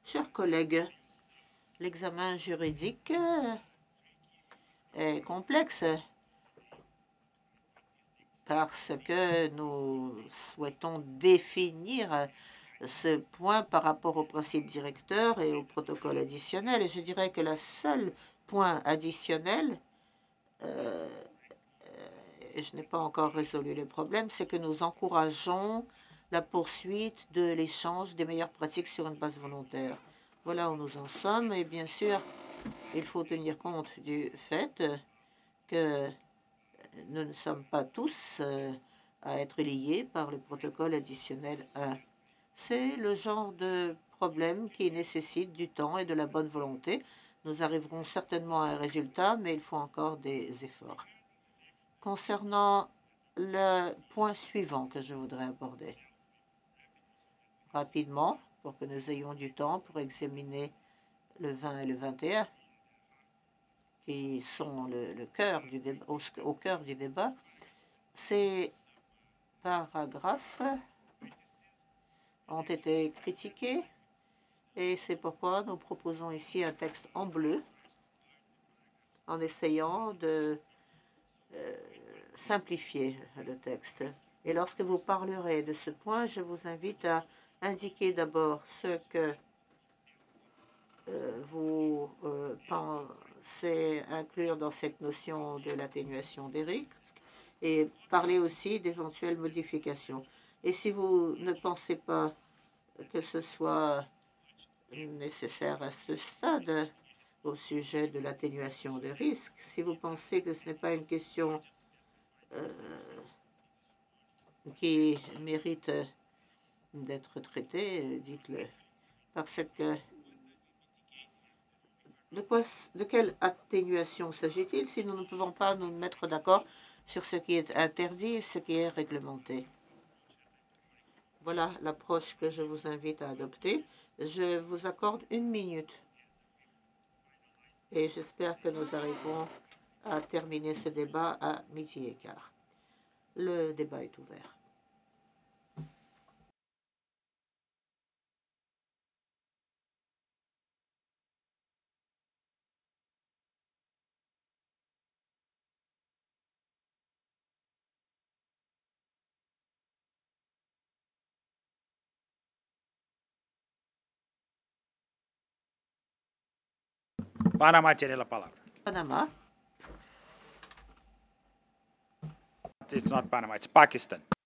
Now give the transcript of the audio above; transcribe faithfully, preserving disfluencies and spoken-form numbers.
Chers collègues, l'examen juridique est complexe parce que nous souhaitons définir ce point par rapport au principe directeur et au protocole additionnel. Et je dirais que le seul point additionnel, euh, et je n'ai pas encore résolu le problème, c'est que nous encourageons la poursuite de l'échange des meilleures pratiques sur une base volontaire. Voilà où nous en sommes. Et bien sûr, il faut tenir compte du fait que nous ne sommes pas tous euh, à être liés par le protocole additionnel un. C'est le genre de problème qui nécessite du temps et de la bonne volonté. Nous arriverons certainement à un résultat, mais il faut encore des efforts. Concernant le point suivant que je voudrais aborder, rapidement, pour que nous ayons du temps pour examiner le vingt et le vingt et un, qui sont le, le cœur du débat, au, au cœur du débat, ces paragraphes ont été critiqués et c'est pourquoi nous proposons ici un texte en bleu en essayant de euh, simplifier le texte. Et lorsque vous parlerez de ce point, je vous invite à indiquer d'abord ce que euh, vous euh, pensez inclure dans cette notion de l'atténuation des risques et parler aussi d'éventuelles modifications. Et si vous ne pensez pas que ce soit nécessaire à ce stade au sujet de l'atténuation des risques, si vous pensez que ce n'est pas une question euh, qui mérite d'être traitée, dites-le. Parce que de, quoi, de quelle atténuation s'agit-il si nous ne pouvons pas nous mettre d'accord sur ce qui est interdit et ce qui est réglementé? Voilà l'approche que je vous invite à adopter. Je vous accorde une minute. Et j'espère que nous arriverons à terminer ce débat à midi et quart. Le débat est ouvert. Panama tiene la palabra. Panama. It's not Panama, it's Pakistan.